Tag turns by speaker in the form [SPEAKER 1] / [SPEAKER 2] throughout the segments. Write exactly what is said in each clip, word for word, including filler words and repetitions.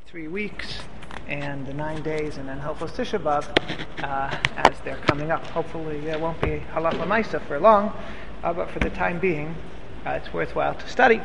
[SPEAKER 1] three weeks and the nine days and then Hilchos Tisha B'Av uh, as they're coming up. Hopefully there won't be halacha maisa for long, uh, but for the time being, uh, it's worthwhile to study.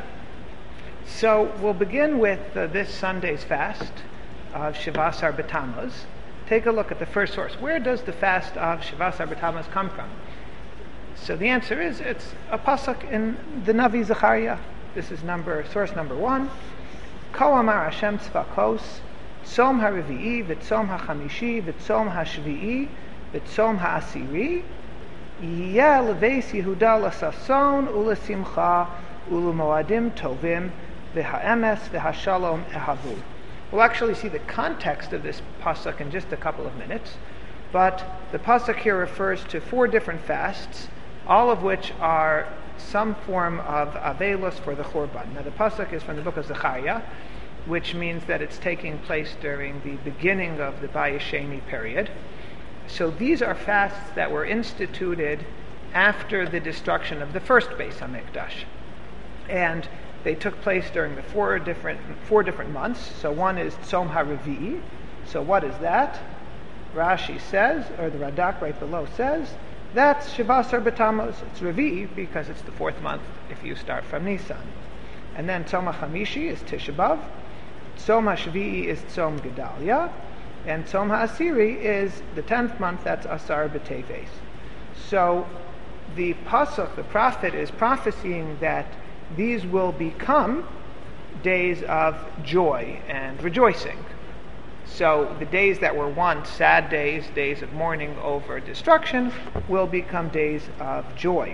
[SPEAKER 1] So we'll begin with uh, this Sunday's fast of Shivasar B'Tammuz. Take a look at the first source. Where does the fast of Shivasar B'Tammuz come from? So the answer is it's a pasuk in the Navi Zechariah. This is number source number one. Ko amar Hashem tzvakos, tzom ha'revi'i, v'tzom ha'chamishi, v'tzom ha'shvi'i, v'tzom ha'asiri, yeh leveis Yehuda l'sason u'lesimcha u'lemoadim tovim v'ha'emes v'ha'shalom ehavu. We'll actually see the context of this pasuk in just a couple of minutes, but the pasuk here refers to four different fasts, all of which are some form of avelus for the Churban. Now the pasuk is from the book of Zechariah, which means that it's taking place during the beginning of the Bayis Sheni period. So these are fasts that were instituted after the destruction of the first Beis HaMikdash. And they took place during the four different four different months. So one is Tzom HaRevi'i. So what is that? Rashi says, or the Radak right below says, that's Shivasar B'Tammuz. It's Revi'i because it's the fourth month if you start from Nisan. And then Tzom HaChamishi is Tisha B'Av. Tzom HaShvi'i is Tzom Gedalia. And Tzom HaAsiri is the tenth month, that's Asar B'Teves. So the Pasuk, the prophet, is prophesying that these will become days of joy and rejoicing. So the days that were once sad days, days of mourning over destruction, will become days of joy.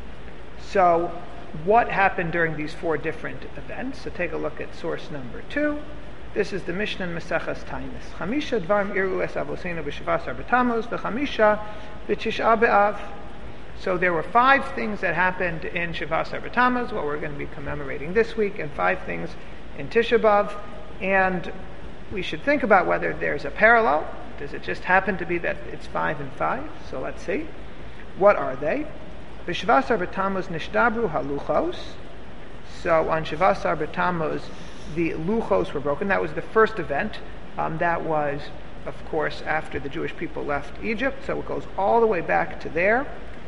[SPEAKER 1] So what happened during these four different events? So take a look at source number two. This is the Mishnah in Maseches Tainis. Chamisha dvarim iru es avoseinu b'Shivasar B'Tammuz v'chamisha b'Tisha B'Av. So there were five things that happened in Shivasar B'Tammuz, what we're going to be commemorating this week, and five things in Tisha B'Av. And we should think about whether there's a parallel. Does it just happen to be that it's five and five? So let's see. What are they? B'Shivasar B'Tammuz nishdabru haluchos. So on Shivasar B'Tammuz, the luchos were broken. That was the first event. Um, that was, of course, after the Jewish people left Egypt. So it goes all the way back to there.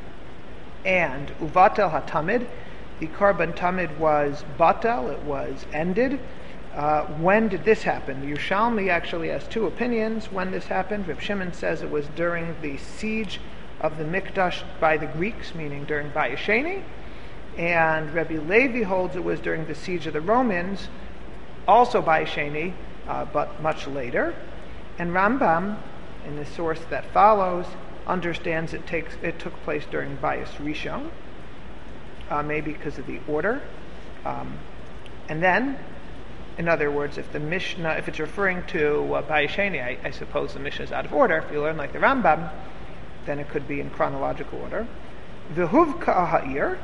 [SPEAKER 1] And uvatel hatamid, the korban tamid was batel, it was ended. Uh, when did this happen? The Yerushalmi actually has two opinions when this happened. Reb Shimon says it was during the siege of the Mikdash by the Greeks, meaning during Bayis Sheni. And Rebbe Levi holds it was during the siege of the Romans, also Bayis Sheni, uh, but much later. And Rambam, in the source that follows, understands it takes it took place during Bayis Rishon, uh, maybe because of the order. Um, and then, in other words, if the Mishnah, if it's referring to uh, Bayis Sheni, I, I suppose the Mishnah is out of order. If you learn like the Rambam, then it could be in chronological order. V'huvka ha'ir.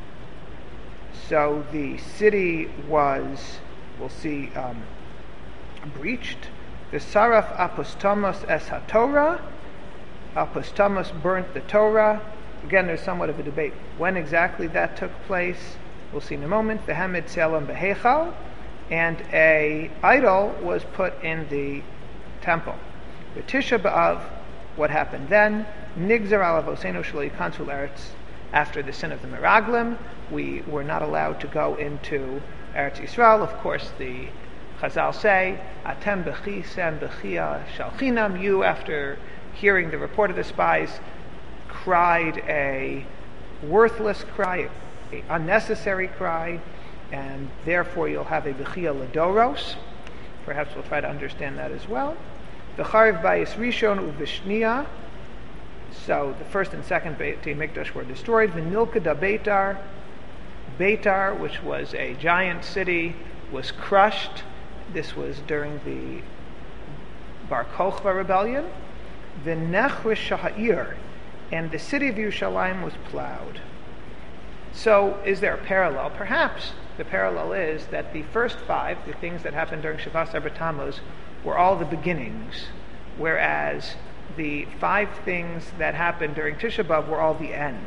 [SPEAKER 1] So the city was, we'll see, um, breached. V'saraf apostamos es haTorah. Apostamos burnt the Torah. Again, there's somewhat of a debate when exactly that took place. We'll see in a moment. V'hamid tzelem b'heichal. And a idol was put in the temple. The Tisha B'Av, what happened then? Nigzar al avosenu shelo yikansu l'eretz. After the sin of the Meraglim, we were not allowed to go into Eretz Yisrael. Of course, the Chazal say, Atem b'chisem b'chia shalchinam. You, after hearing the report of the spies, cried a worthless cry, an unnecessary cry, and therefore you'll have a b'chia l'doros. Perhaps we'll try to understand that as well. V'chariv bayis rishon u'vishniya. So the first and second Beit Mikdash were destroyed. V'nilka da Beitar. Beitar, which was a giant city, was crushed. This was during the Bar Kokhba rebellion. V'nechrish shaha'ir. And the city of Yerushalayim was plowed. So is there a parallel? Perhaps the parallel is that the first five, the things that happened during Shivasar B'Tammuz, were all the beginnings, whereas the five things that happened during Tisha B'Av were all the ends.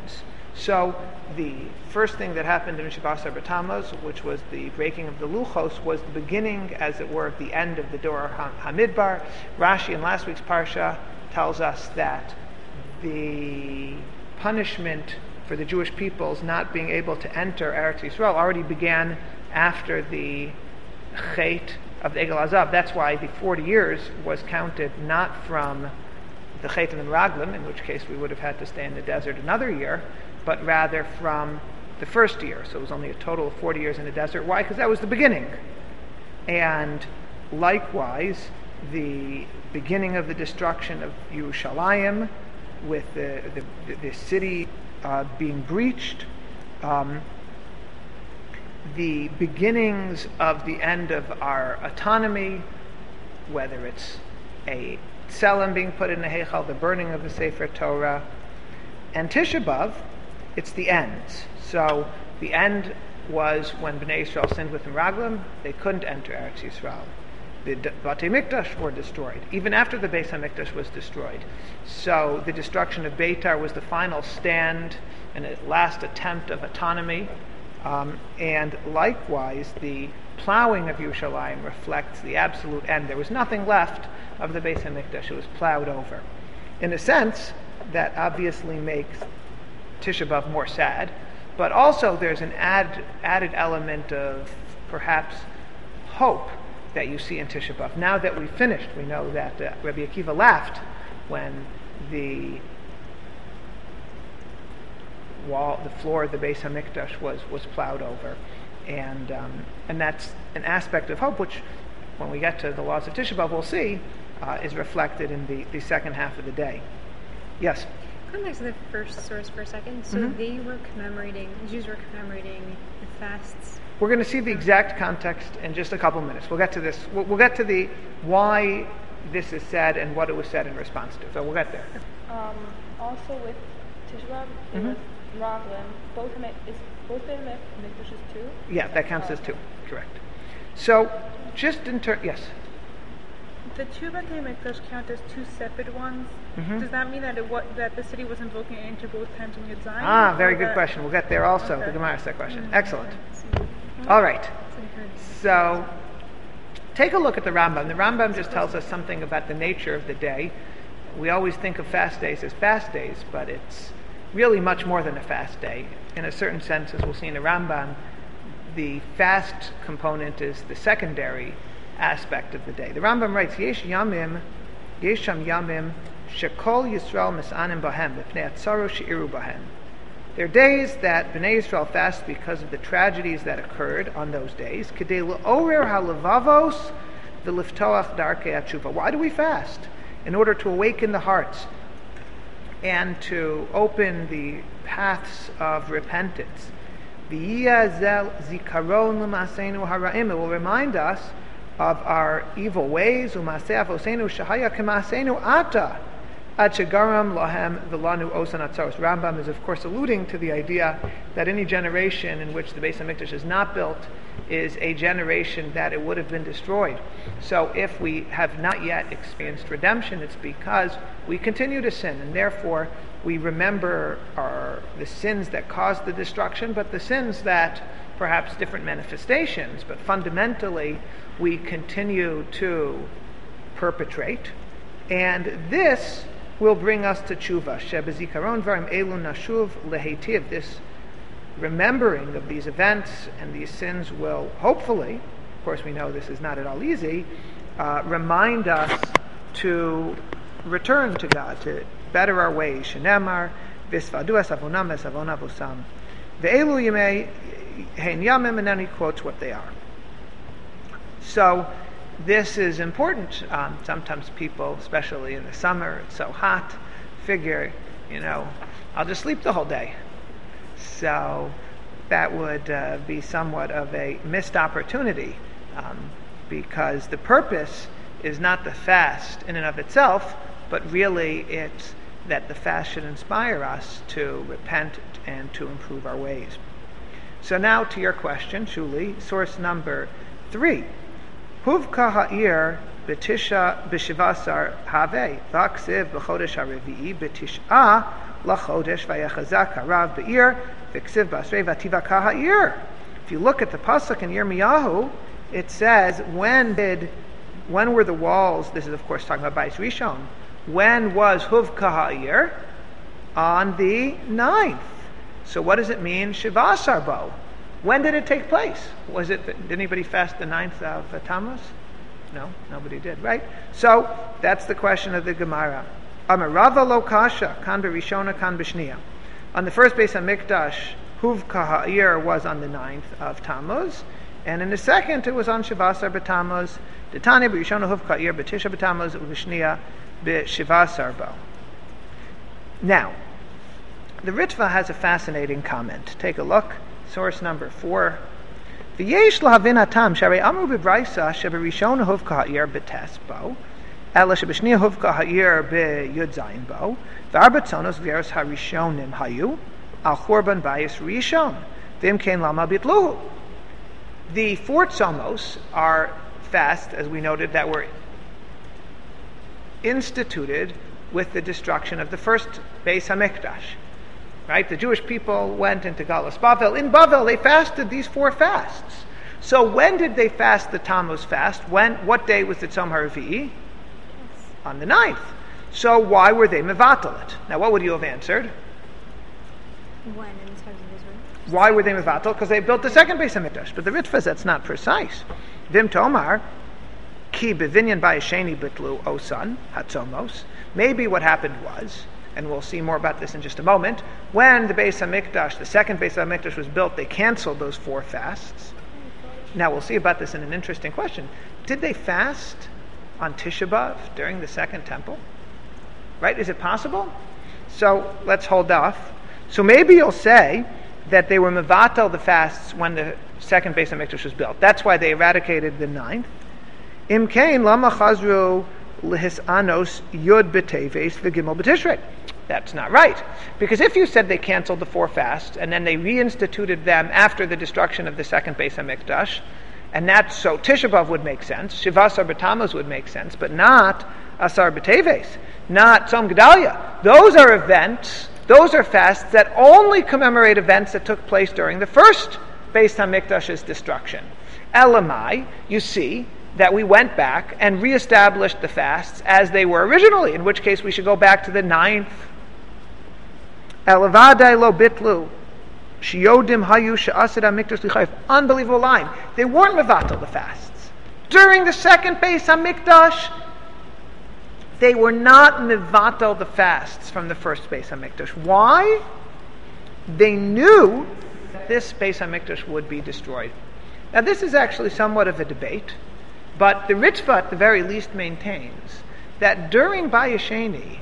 [SPEAKER 1] So the first thing that happened in Shabbat B'Tammuz, which was the breaking of the Luchos, was the beginning, as it were, of the end of the Dor HaMidbar. Rashi in last week's Parsha tells us that the punishment for the Jewish peoples not being able to enter Eretz Yisrael already began after the Chet of the Egel Azav. That's why the forty years was counted not from the Chet and the Meraglim, in which case we would have had to stay in the desert another year, but rather from the first year. So it was only a total of forty years in the desert. Why? Because that was the beginning. And likewise, the beginning of the destruction of Yerushalayim, with the, the, the city uh, being breached, um, the beginnings of the end of our autonomy, whether it's a tselem being put in the Heichal, the burning of the Sefer Torah, and Tisha B'Av, it's the ends. So the end was when Bnei Yisrael sinned with Meraglim, they couldn't enter Eretz Yisrael. The Batei Mikdash were destroyed, even after the Beis HaMikdash was destroyed. So the destruction of Beitar was the final stand and a last attempt of autonomy. Um, and likewise, the plowing of Yerushalayim reflects the absolute end. There was nothing left of the Beis HaMikdash. It was plowed over. In a sense, that obviously makes Tisha B'Av more sad, but also there's an add, added element of perhaps hope that you see in Tisha B'Av. Now that we've finished, we know that uh, Rabbi Akiva laughed when the wall, the floor of the Beis HaMikdash was, was plowed over. And um, and that's an aspect of hope, which, when we get to the laws of Tisha B'Av, we'll see, uh, is reflected in the, the second half of the day. Yes?
[SPEAKER 2] Going back to the first source for a second, so mm-hmm. they were commemorating, the Jews were commemorating the fasts.
[SPEAKER 1] We're going to see the exact context in just a couple minutes. We'll get to this. We'll, we'll get to the why this is said and what it was said in response to. So we'll get there.
[SPEAKER 3] Um, also with Tisha B'Av,
[SPEAKER 1] mm-hmm.
[SPEAKER 3] with Meraglim, both is both the Mikdashes two?
[SPEAKER 1] Yeah, that counts uh, as two. Correct. So, just in turn, yes.
[SPEAKER 3] The two Batei Mikdash count as two separate ones.
[SPEAKER 1] Mm-hmm.
[SPEAKER 3] Does that mean that it wa- that the city was invoking it into both times in Yud Zayin?
[SPEAKER 1] Ah, very good
[SPEAKER 3] that...
[SPEAKER 1] question. We'll get there also.
[SPEAKER 3] Okay.
[SPEAKER 1] The Gemara asked that question.
[SPEAKER 3] Mm-hmm.
[SPEAKER 1] Excellent.
[SPEAKER 3] Mm-hmm.
[SPEAKER 1] All right. So, take a look at the Rambam. The Rambam just tells us something about the nature of the day. We always think of fast days as fast days, but it's really much more than a fast day. In a certain sense, as we'll see in the Rambam, the fast component is the secondary aspect of the day. The Rambam writes, Yesh yamim, yesh sham yamim, shekol Yisrael misanim bahem, b'pnei atzaro she'iru bahem. There are days that Bnei Yisrael fast because of the tragedies that occurred on those days. Kedei le'orer halavavos v'liftoach darkei atshuva. Why do we fast? In order to awaken the hearts and to open the paths of repentance. V'yiyah zikaron l'maseinu hara'im. It will remind us of our evil ways. U'maseh avosenu shahaya k'maseinu ata ad shegaram lahem v'lanu osan atzaros. Rambam is of course alluding to the idea that any generation in which the Beis HaMikdash is not built is a generation that it would have been destroyed. So if we have not yet experienced redemption, it's because we continue to sin, and therefore we remember our, the sins that caused the destruction, but the sins that perhaps different manifestations, but fundamentally we continue to perpetrate. And this will bring us to tshuva. Shebezikaron varim elu nashuv lehetiv. This remembering of these events and these sins will hopefully, of course we know this is not at all easy, uh, remind us to return to God, to better our ways. Shenemar visvadu es avonam es avon avosam ve'elu yemei hein yamim, and then he quotes what they are. So this is important. Um, sometimes people, especially in the summer, it's so hot, figure, you know, I'll just sleep the whole day. So that would uh, be somewhat of a missed opportunity, um, because the purpose is not the fast in and of itself, but really it's that the fast should inspire us to repent and to improve our ways. So now to your question, Shuli, source number three. Huvka ha'ir b'tisha b'shivasar have v'aksiv b'chodesh ha'revi'i b'tish'a lachodesh vayachazak harav be'ir v'ksiv basrei v'tiva kaha'ir. If you look at the pasuk in Yirmiyahu, it says, when did, when were the walls, this is of course talking about Bais Rishon, when was Huv Kaha'ir? On the ninth. So what does it mean, Shivasar Bo? When did it take place? Was it, did anybody fast the ninth of uh, Tammuz? No, nobody did, right? So that's the question of the Gemara. Amarava lo kasha, kan b'rishona, kan b'shniya. On the first Beis HaMikdash, Huv Kaha'ir was on the ninth of Tammuz, and in the second it was on Shivasar b'Tammuz. Detani b'rishona Huv Kaha'ir b'tisha b'Tammuz u'b'shniya b'Shivasar bo. Now, the Ritva has a fascinating comment. Take a look. Source number four. V'yesh lahavin hatam sharei amru b'braisa sheberishona Huv Kaha'ir b'tes bo, ela sheb'shniya Huv Kaha'ir b'yud zayin bo, v'arba tzonos v'yeros harishonim hayu al churban bayis rishon v'im kein lama bitluhu. The four tzomos are fasts, as we noted, that were instituted with the destruction of the first Beis HaMikdash. Right? The Jewish people went into Galus Bavel. In Bavel, they fasted these four fasts. So when did they fast the Tammuz fast? When? What day was the Tzom HaRevi'i? On the ninth. So why were they mevatel it? Now, what would you have answered?
[SPEAKER 2] When in the times of Israel?
[SPEAKER 1] Why were they mevatel? Because they built the second Beis HaMikdash. But the Ritva says that's not precise. Vim Tomar, ki bevinyan bayasheni bitlu osan hatzomos. Maybe what happened was, and we'll see more about this in just a moment, when the Beis HaMikdash, the second Beis HaMikdash was built, they canceled those four fasts. Now we'll see about this in an interesting question. Did they fast on Tisha B'Av during the second temple? Right? Is it possible? So let's hold off. So maybe you'll say that they were mevatel the fasts when the second Beis HaMikdash was built. That's why they eradicated the ninth. Im kain lama chazru lihis anos yud b'teves v'gimel b'tishrei. That's not right. Because if you said they canceled the four fasts and then they reinstituted them after the destruction of the second Beis HaMikdash, and that's so Tisha B'Av would make sense, Shivasar b'Tammuz would make sense, but not Asar b'Teves, not Tzom Gedalia. Those are events, those are fasts that only commemorate events that took place during the first Beis HaMikdash's destruction. Elamai, you see that we went back and reestablished the fasts as they were originally, in which case we should go back to the ninth. Elavadai lo bitlu shiodim hayu she'asid hamikdash lichayv. Unbelievable line. They weren't mevatel the fasts during the second Beis HaMikdash. They were not mevatel the fasts from the first Beis HaMikdash. Why? They knew that this Beis HaMikdash would be destroyed. Now this is actually somewhat of a debate, but the Ritva at the very least maintains that during Bayesheni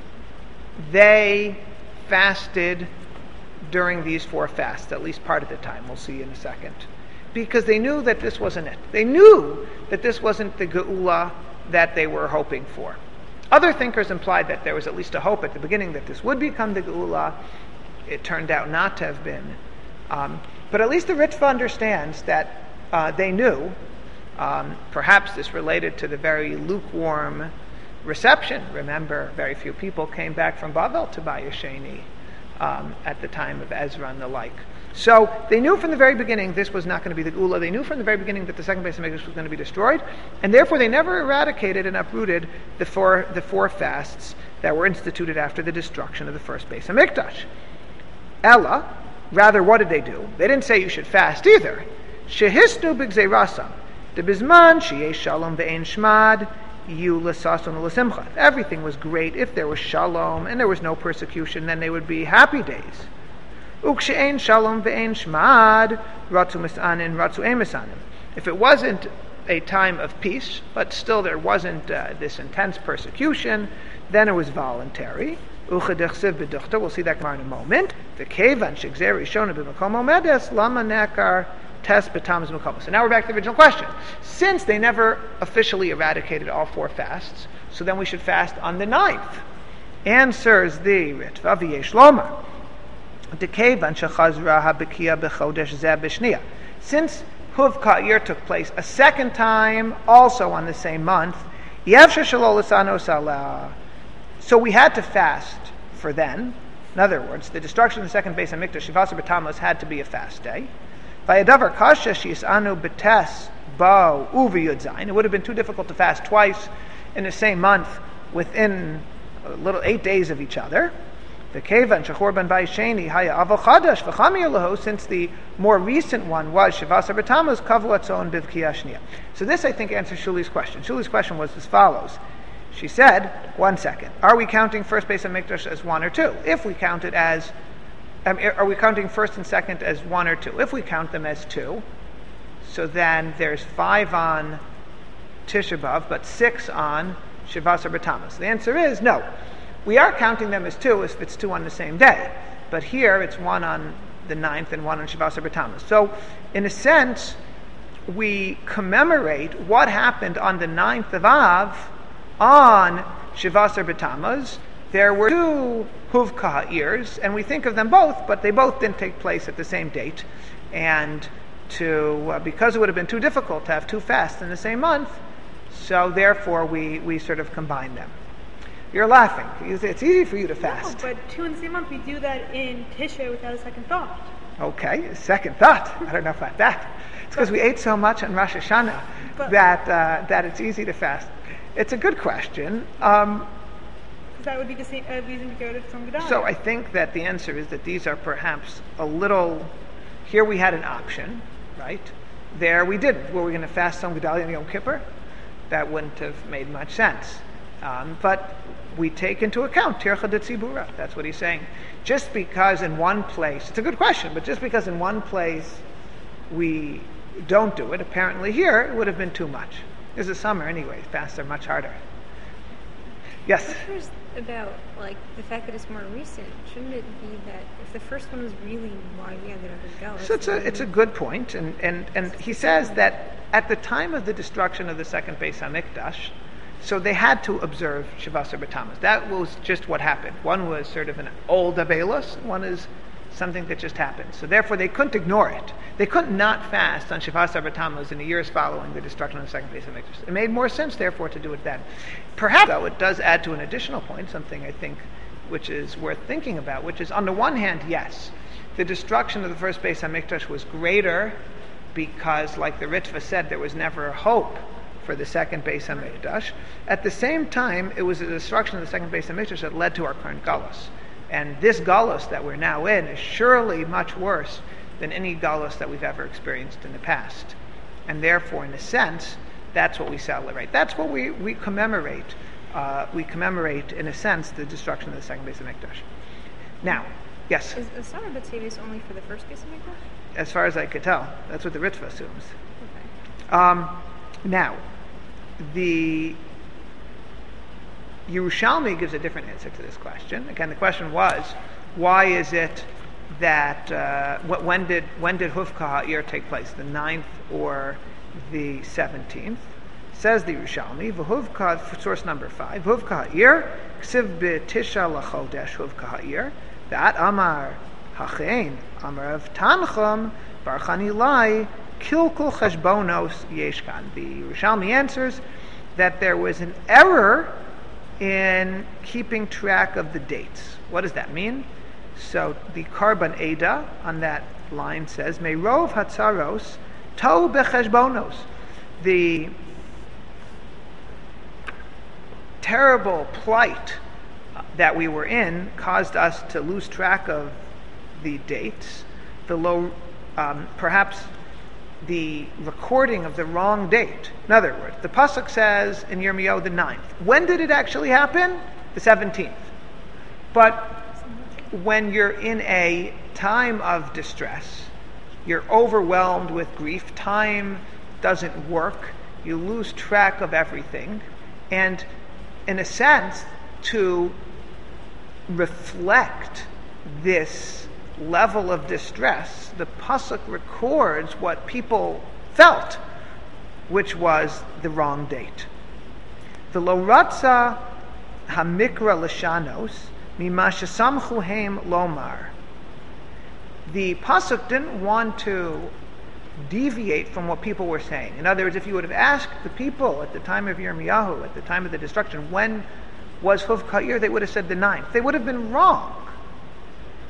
[SPEAKER 1] they fasted during these four fasts, at least part of the time. We'll see in a second. Because they knew that this wasn't it. They knew that this wasn't the Geula that they were hoping for. Other thinkers implied that there was at least a hope at the beginning that this would become the Geula. It turned out not to have been. Um, but at least the Ritva understands that uh, they knew. Um, perhaps this related to the very lukewarm reception. Remember, very few people came back from Bavel to Bayesheni um, at the time of Ezra and the like. So they knew from the very beginning this was not going to be the Geula. They knew from the very beginning that the second Beis HaMikdash was going to be destroyed, and therefore they never eradicated and uprooted the four the four fasts that were instituted after the destruction of the first Beis HaMikdash. Ella, rather, what did they do? They didn't say you should fast either. Shehisnu b'gzeirasam. The bizman sheyesh shalom ve'ein shmad yu l'sason l'simcha. If everything was great, if there was shalom and there was no persecution, then they would be happy days. Ukshe'ein shalom ve'ein shmad ratzu misanin ratzu ein misanim. If it wasn't a time of peace, but still there wasn't uh, this intense persecution, then it was voluntary. Uchadechsev b'duchta. We'll see that in a moment. The kevan shegzeri shona b'makom omedes lama nekar. Test b'tamuz mukamos. So now we're back to the original question. Since they never officially eradicated all four fasts, so then we should fast on the ninth. Answers the Ritva v'yesh lomar. Dekevan shechazra habekia b'chodesh zeh b'shniya. Since Huv Ka'ir took place a second time, also on the same month, yevsha shelo l'sanos ala. So we had to fast for then, In other words, the destruction of the second Beis Hamikdash, Shivasar B'Tammuz, had to be a fast day. Vayadavar kasha shisanu b'tes bo uvi yud zayin. It would have been too difficult to fast twice in the same month within a little eight days of each other. The kevan shechorban bayis sheni haya avol chadash v'chamir leho, since the more recent one was Shivasar B'Tammuz kavlatzon bivkiya shniya. So this, I think, answers Shuli's question. Shuli's question was as follows. She said, one second, are we counting first Beis Hamikdash as one or two? If we count it as, um, are we counting first and second as one or two? If we count them as two, so then there's five on Tisha B'Av, but six on Shivasar B'Tammuz. The answer is no. We are counting them as two if it's two on the same day. But here it's one on the ninth and one on Shivasar B'Tammuz. So in a sense, we commemorate what happened on the ninth of Av on Shivasar B'Tammuz. There were two Huvka years, and we think of them both, but they both didn't take place at the same date. And to uh, because it would have been too difficult to have two fasts in the same month, so therefore we, we sort of combine them. You're laughing. It's easy for you to fast.
[SPEAKER 3] No, but two in the same month, we do that in Tisha without a second thought.
[SPEAKER 1] Okay, second thought. I don't know about that. It's because we ate so much on Rosh Hashanah
[SPEAKER 3] but,
[SPEAKER 1] that uh, that it's easy to fast. It's a good question. Um,
[SPEAKER 3] that would be the same uh, reason to go to Tzom Gedalia.
[SPEAKER 1] So I think that the answer is that these are perhaps a little. Here we had an option, right? There we didn't. Were we going to fast Tzom Gedalia and Yom Kippur? That wouldn't have made much sense. Um, but we take into account Tircha de Tzibura. That's what he's saying. Just because in one place, it's a good question, but just because in one place we don't do it, apparently here it would have been too much. It's the summer anyway. Fasts are much harder. Yes?
[SPEAKER 2] What's about like the fact that it's more recent? Shouldn't it be that if the first one was really why we ended up with Galus?
[SPEAKER 1] So it's a it's a good point, and and and he says that at the time of the destruction of the second Beis Hamikdash, so they had to observe Shivasar B'Tammuz. That was just what happened. One was sort of an old Abelos, one is something that just happened. So therefore they couldn't ignore it. They couldn't not fast on Shivasar B'Tammuz in the years following the destruction of the second Beis Hamikdash. It made more sense, therefore, to do it then. Perhaps, though, it does add to an additional point, something I think which is worth thinking about, which is, on the one hand, yes, the destruction of the first Beis Hamikdash was greater because, like the Ritva said, there was never a hope for the second Beis Hamikdash. At the same time, it was the destruction of the second Beis Hamikdash that led to our current Galus. And this Galus that we're now in is surely much worse than any Galus that we've ever experienced in the past. And therefore, in a sense, that's what we celebrate. That's what we, we commemorate. Uh, we commemorate, in a sense, the destruction of the second Beis Hamikdash. Now, yes?
[SPEAKER 2] Is the Summer Batavus only for the first Beis Hamikdash?
[SPEAKER 1] As far as I could tell. That's what the Ritva assumes.
[SPEAKER 2] Okay.
[SPEAKER 1] Um, now, the Yerushalmi gives a different answer to this question. Again, the question was, why is it that uh, wh- when did when did Hufka Ha'ir take place, the ninth or the seventeenth? Says the Yerushalmi, v'Huvka, source number five, Hufka Ha'ir, ksiv b'tisha l'chodesh Hufka Ha'ir, that Amar Hachein, Amar of Tanchum, Barchani Lai, Kilkul Cheshbonos Yeshkan. The Yerushalmi answers that there was an error in keeping track of the dates. What does that mean? So the Karban Eda on that line says, Meirov Hatzaros To Becheshbonos. The terrible plight that we were in caused us to lose track of the dates. The low, um, perhaps the recording of the wrong date. In other words, the pasuk says in Yirmiyahu the ninth. When did it actually happen? The seventeenth. But when you're in a time of distress, you're overwhelmed with grief, time doesn't work, you lose track of everything, and in a sense, to reflect this level of distress, the pasuk records what people felt, which was the wrong date. The lo ratza hamikra l'shanos mima shesamchu heim lomar. The pasuk didn't want to deviate from what people were saying. In other words, if you would have asked the people at the time of Yirmiyahu, at the time of the destruction, when was Hufka Ha'ir, they would have said the ninth. They would have been wrong.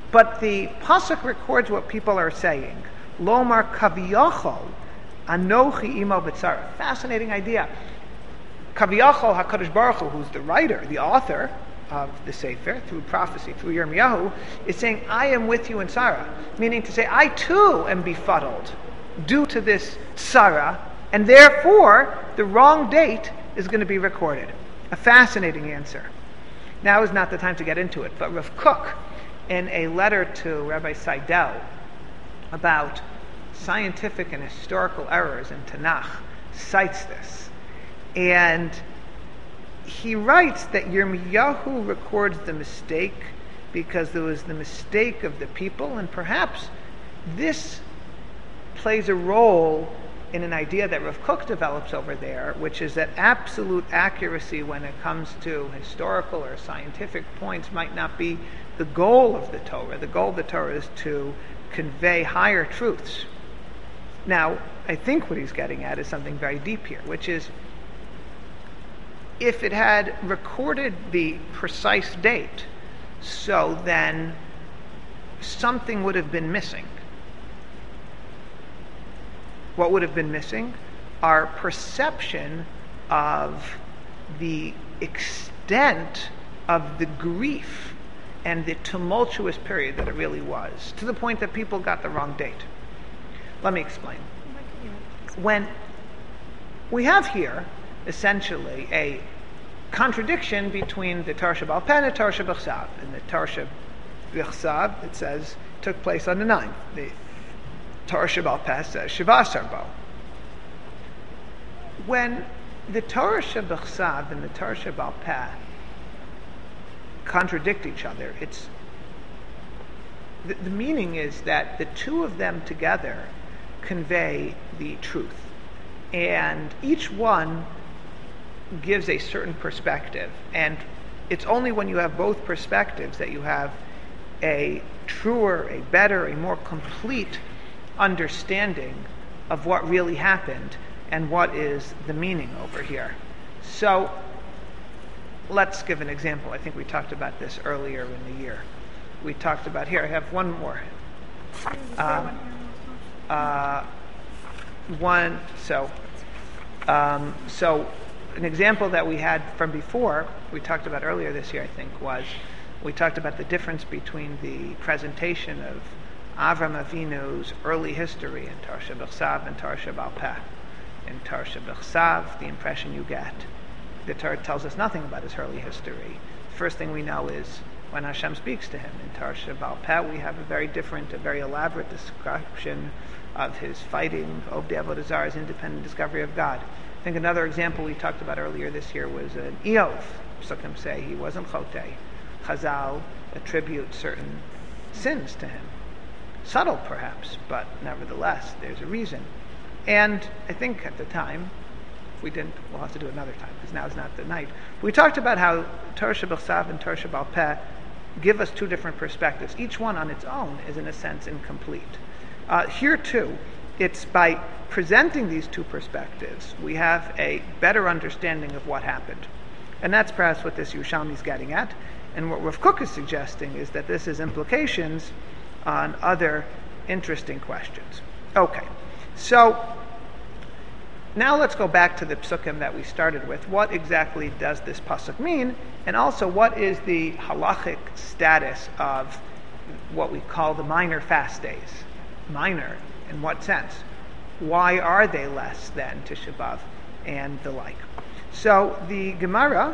[SPEAKER 1] But the pasuk records what people are saying. Lomar kaviyachol anochi imo b'tzara. Fascinating idea. Kaviyachol HaKadosh Baruch Hu, who's the writer, the author of the Sefer, through prophecy, through Yirmiyahu, is saying, I am with you in Sarah. Meaning to say, I too am befuddled due to this Sarah, and therefore the wrong date is going to be recorded. A fascinating answer. Now is not the time to get into it, but Rav Kook, in a letter to Rabbi Seidel about scientific and historical errors in Tanakh, cites this. And he writes that Yirmiyahu records the mistake because there was the mistake of the people, and perhaps this plays a role in an idea that Rav Kook develops over there, which is that absolute accuracy when it comes to historical or scientific points might not be the goal of the Torah. The goal of the Torah is to convey higher truths. Now, I think what he's getting at is something very deep here, which is if it had recorded the precise date, so then something would have been missing. What would have been missing? Our perception of the extent of the grief and the tumultuous period that it really was, to the point that people got the wrong date. Let me explain. When we have here essentially a contradiction between the Torah Sheba'al Peh and the Torah Shebachsav. In the Torah Shebachsav, it says took place on the ninth. The Torah Sheba'al Peh says Shivasar Bo. When the Torah Shebachsav and the Torah Sheba'al Peh contradict each other, it's the, the meaning is that the two of them together convey the truth, and each one gives a certain perspective, and it's only when you have both perspectives that you have a truer, a better, a more complete understanding of what really happened and what is the meaning over here. So let's give an example. I think we talked about this earlier in the year. We talked about, here I have one more. Um, uh, one, so, um, so an example that we had from before, we talked about earlier this year, I think, was we talked about the difference between the presentation of Avram Avinu's early history in Torah Shebachsav and Torah Sheba'al Peh. In Torah Shebachsav, the impression you get, the Torah tells us nothing about his early history. The first thing we know is when Hashem speaks to him. In Torah Sheba'al Peh, we have a very different, a very elaborate description of his fighting of the Avodah Zarah's independent discovery of God. I think another example we talked about earlier this year was an Eov. Psukim say he wasn't Chotei. Chazal attribute certain sins to him. Subtle, perhaps, but nevertheless, there's a reason. And I think at the time, if we didn't, we'll have to do it another time, because now is not the night. We talked about how Torah Shebachsav and Torah Sheba'al Peh give us two different perspectives. Each one on its own is, in a sense, incomplete. Uh, here, too, it's by presenting these two perspectives, we have a better understanding of what happened. And that's perhaps what this Yerushalmi is getting at. And what Rav Kook is suggesting is that this has implications on other interesting questions. Okay, so now let's go back to the psukim that we started with. What exactly does this pasuk mean? And also, what is the halachic status of what we call the minor fast days? Minor, in what sense? Why are they less than Tisha B'Av and the like? So the Gemara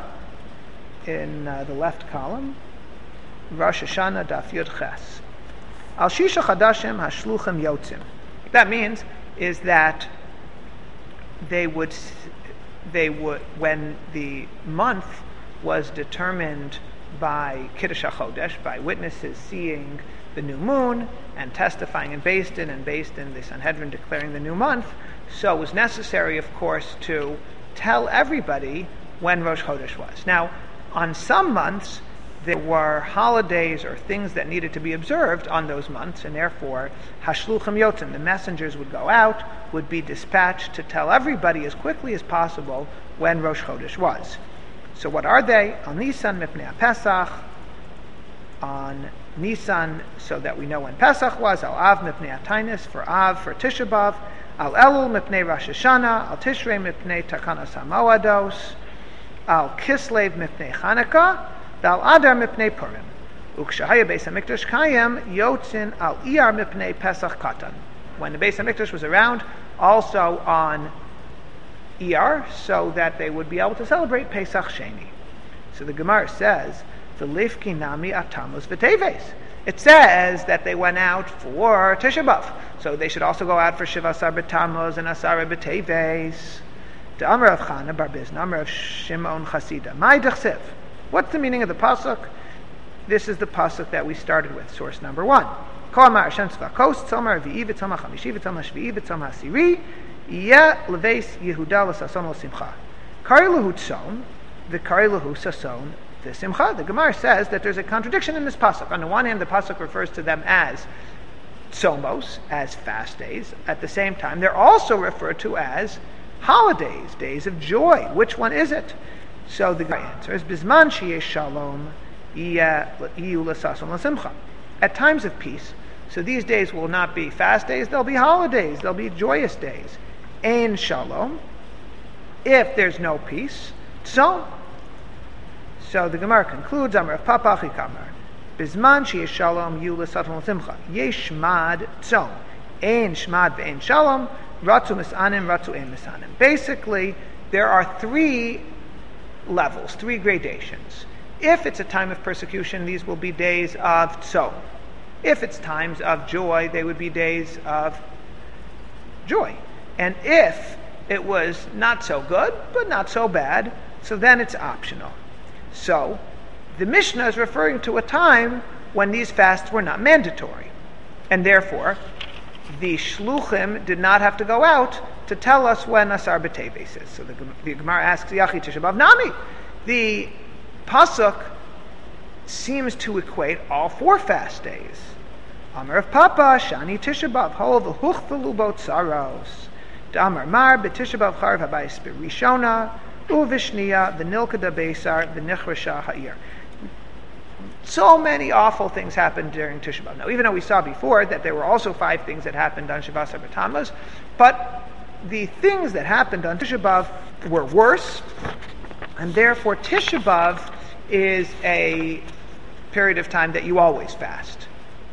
[SPEAKER 1] in uh, the left column, Rosh Hashanah Daf Yud Ches. Al Shisha Chadashim Hashluchim Yotzim. What that means is that they would, they would, when the month was determined by Kiddush HaChodesh, by witnesses seeing the new moon and testifying in Beis Din, and Beis Din, the Sanhedrin declaring the new month, so it was necessary, of course, to tell everybody when Rosh Chodesh was. Now, on some months, there were holidays or things that needed to be observed on those months, and therefore, Hashluchim Yotzim, the messengers would go out, would be dispatched to tell everybody as quickly as possible when Rosh Chodesh was. So what are they? On Nisan Mipnei Pesach, on Nisan, so that we know when Pesach was. Al Av mipnei Atainis, for Av, for Tisha B'Av. Al Elul mipnei Rosh Hashanah. Al Tishrei mipnei Takanas HaMoados. Al Kislev mipnei Chanukah. Al Adar mipnei Purim. Ukshahaya Beis HaMikdash Kayem Yotzin Al Iyar mipnei Pesach Katan. When the Beis HaMikdash was around, also on Iyar, so that they would be able to celebrate Pesach Sheni. So the Gemara says, the Lifki Nami Atamos V'Teves. It says that they went out for Tisha B'Av, so they should also go out for Shiva Asar B'Tammuz and Asar B'Teves. The Amar of Chana Bar Bizna, Amar of Shimon Chasida. My Dechsev. What's the meaning of the pasuk? This is the pasuk that we started with, source number one. Kol Amar Hashem Tzvakos, Tzomar V'i V'Tzomar Chamishi V'Tzomar Shvi'i V'Tzomar Asiri Yeh Leveis Yehuda L'Sason L'Simcha. Kari Lahu Tzom, V'Kari Lahu Sason V'Simcha. The Gemara says that there's a contradiction in this pasuk. On the one hand, the pasuk refers to them as tzomos, as fast days. At the same time, they're also referred to as holidays, days of joy. Which one is it? So the answer is Bizman Sheyesh Shalom Iyu L'Sason L'Simcha. At times of peace, so these days will not be fast days, they'll be holidays, they'll be joyous days. Ein Shalom. If there's no peace, tzom. So the Gemara concludes, Amar of Papa Chikamar, Bizman Sheyesh Shalom Iyu L'Sason L'Simcha. Yesh Shmad Tzom. Ein Shmad Ve'ein Shalom. Ratzu Misanim, Ratzu Ein Misanim. Basically, there are three levels, three gradations. If it's a time of persecution, these will be days of tzom. If it's times of joy, they would be days of joy. And if it was not so good, but not so bad, so then it's optional. So, the Mishnah is referring to a time when these fasts were not mandatory. And therefore, the shluchim did not have to go out to tell us when Asar B'Teves is. So the, the Gemara asks, Yachi Tisha B'Av Nami. The pasuk seems to equate all four fast days. Amar of Papa, Shani Tisha B'Av, Ho v'huchvelu bo tzaros. D'Amar Mar, B'Tisha B'Av Charv Habayis B'Rishona, Uvishniya, V'nilkada Beisar, V'nichrasha Ha'ir. So many awful things happened during Tisha B'Av. Now, even though we saw before that there were also five things that happened on Shiva Asar B'Tammuz, but the things that happened on Tisha B'Av were worse, and therefore Tisha B'Av is a period of time that you always fast.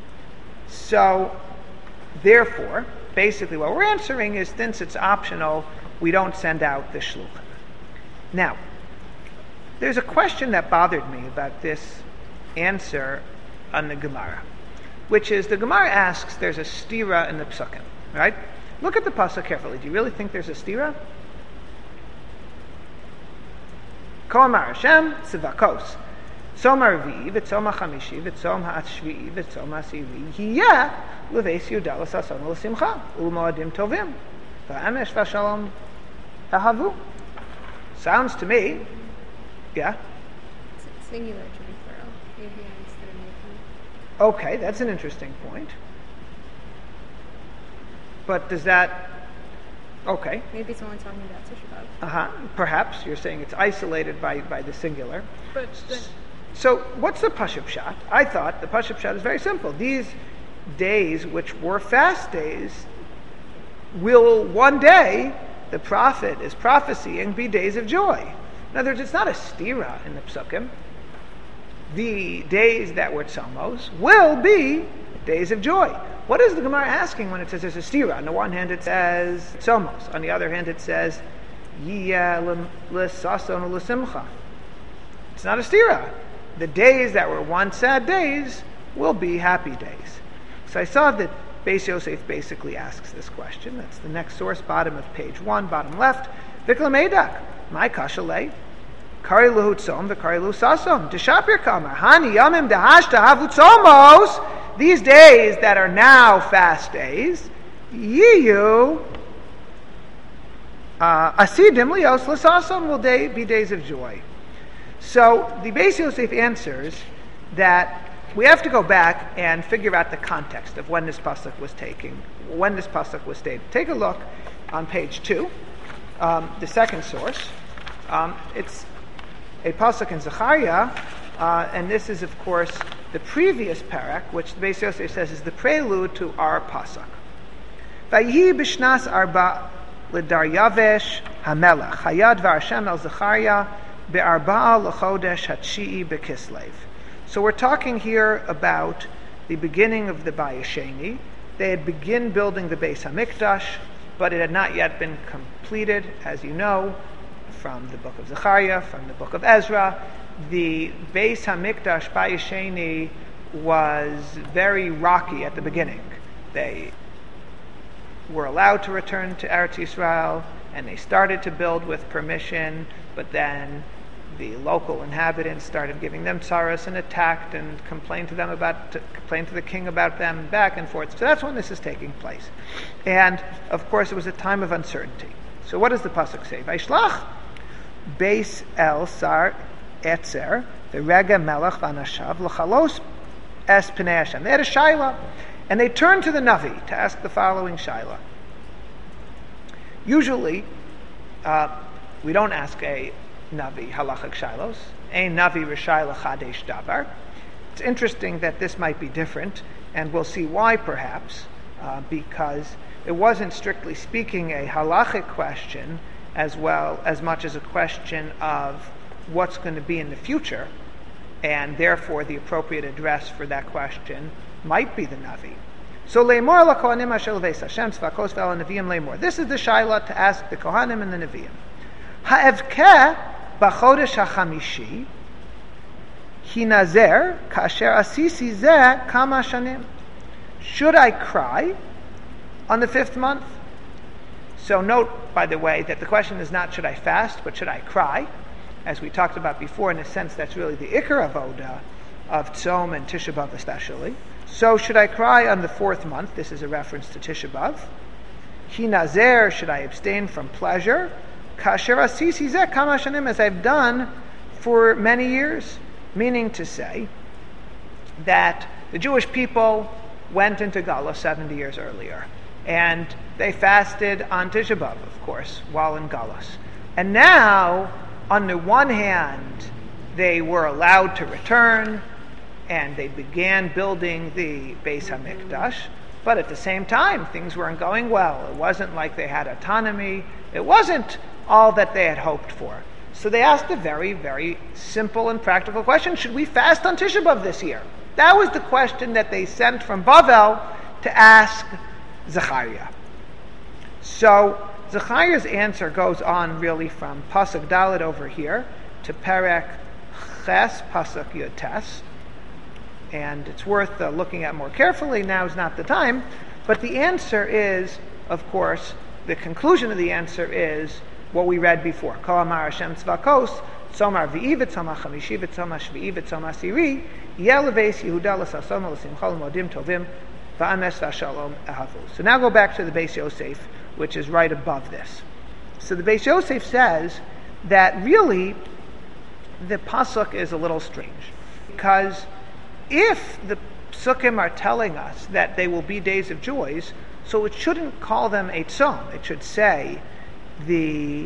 [SPEAKER 1] So, therefore, basically what we're answering is, since it's optional, we don't send out the shluchim. Now, there's a question that bothered me about this answer on the Gemara, which is, the Gemara asks, there's a stira in the psukim, right? Look at the pasuk carefully. Do you really think there's a stira? Kol Amar Hashem Tzivakos, Tzom Arvi, V'Tzom HaChamishi, V'Tzom HaShvi'i, V'Tzom HaSiri, Yiyeh L'veis Yehuda L'Sason L'Simcha, U'Moadim Tovim, V'Amesh V'Shalom Ahavu. Sounds to me, yeah?
[SPEAKER 2] It's singular to be plural. Maybe instead of making.
[SPEAKER 1] Okay, that's an interesting point. But does that... Okay.
[SPEAKER 2] Maybe it's only talking about Tisha B'Av.
[SPEAKER 1] Uh-huh. Perhaps you're saying it's isolated by, by the singular.
[SPEAKER 3] But then,
[SPEAKER 1] So what's the Pashup Pshat? I thought the Pashup Pshat is very simple. These days, which were fast days, will one day, the prophet is prophesying, be days of joy. In other words, it's not a stira in the psukim. The days that were tzomos will be days of joy. What is the Gemara asking when it says there's a stira? On the one hand it says tzomos. On the other hand it says yiyeh l'sason l'simcha. It's not a stira. The days that were once sad days will be happy days. So I saw that Beis Yosef basically asks this question. That's the next source, bottom of page one, bottom left. Vikla Meidak, my kashalei, kari luhu tzom, v'kari luhu sasom, d'shapir kamar, hani yamim dehashta havu tzomos, these days that are now fast days, yiyu asidim lios l'sasom, will day be days of joy. So the Beis Yosef answers that we have to go back and figure out the context of when this pasuk was taking, when this pasuk was stated. Take a look on page two, um, the second source. Um, it's a pasuk in Zechariah, uh, and this is, of course, the previous parak, which the Beis Yosef says is the prelude to our pasuk. Vayihi b'shnas arba l'Daryavesh hamelech hayad v'Hashem el Zechariah be'arba'a l'chodesh hatshi'i b'Kislev. So we're talking here about the beginning of the Bayis Sheni. They had begun building the Beis Hamikdash, but it had not yet been completed, as you know, from the book of Zechariah, from the book of Ezra. The Beis Hamikdash Bayis Sheni was very rocky at the beginning. They were allowed to return to Eretz Yisrael, and they started to build with permission, but then the local inhabitants started giving them tsaras and attacked and complained to them about, to, complained to the king about them, back and forth. So that's when this is taking place. And of course, it was a time of uncertainty. So what does the pasuk say? Vaishlach Beis El Sar Etzer V'Rega Melech V'Anashav L'Chalos Es Pnei Hashem. They had a shaila, and they turned to the Navi to ask the following shaila. Usually, uh, we don't ask a Navi halachic shilos, ein Navi r'shayla chadesh davar. It's interesting that this might be different, and we'll see why perhaps, uh, because it wasn't strictly speaking a halachic question as well as much as a question of what's going to be in the future, and therefore the appropriate address for that question might be the Navi. So leimor la kohanim asher leveis Hashem tzvakos ve'al neviim leimor. This is the shayla to ask the kohanim and the neviim. Ha'evkeh b'chodesh hachamishi hinazer kasher asisi zeh kama shanim. Should I cry on the fifth month? So note, by the way, that the question is not should I fast, but should I cry? As we talked about before, in a sense, that's really the ikar avoda of Tzom and Tisha B'Av especially. So should I cry on the fourth month? This is a reference to Tisha B'Av. Hinazer, should I abstain from pleasure? Kasher asisi zeh kama shanim, as I've done for many years. Meaning to say that the Jewish people went into Galus seventy years earlier. And they fasted on Tisha B'Av, of course, while in Galus. And now, on the one hand, they were allowed to return, and they began building the Beis HaMikdash, but at the same time, things weren't going well. It wasn't like they had autonomy. It wasn't all that they had hoped for. So they asked a very, very simple and practical question: should we fast on Tisha B'Av this year? That was the question that they sent from Bavel to ask Zechariah. So Zechariah's answer goes on really from Pasuk Dalet over here to Perek Ches Pasuk Yud Tes, and it's worth uh, looking at more carefully. Now is not the time, but the answer is, of course, the conclusion of the answer is what we read before. Ko amar Hashem tzvakos, tzomar v'i v'tzomar chamishi v'tzomar shvi'i v'tzomar asiri, yeleves Yehuda l'sasom l'simcha l'modim tovim v'ames v'shalom ahavu. So now go back to the Beis Yosef, which is right above this. So the Beis Yosef says that really the pasuk is a little strange, because if the psukim are telling us that they will be days of joys, so it shouldn't call them a tzom. It should say the